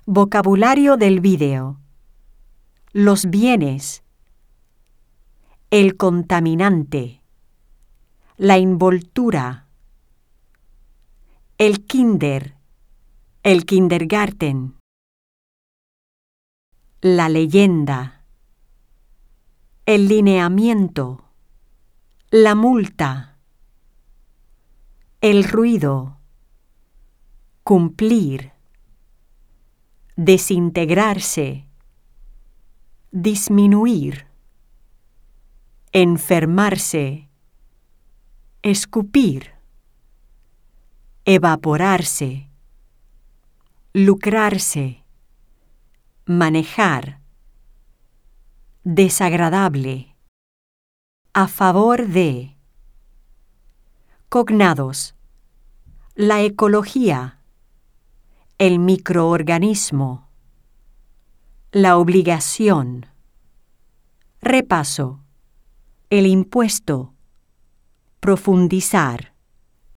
Vocabulario del vídeo. Los bienes. El contaminante. La envoltura. El kinder. El kindergarten. La leyenda. El lineamiento. La multa. El ruido. Cumplir. Desintegrarse. Disminuir. Enfermarse. Escupir. Evaporarse. Lucrarse. Manejar. Desagradable. A favor de. Cognados. La ecología. El microorganismo. La obligación. Repaso. El impuesto. Profundizar.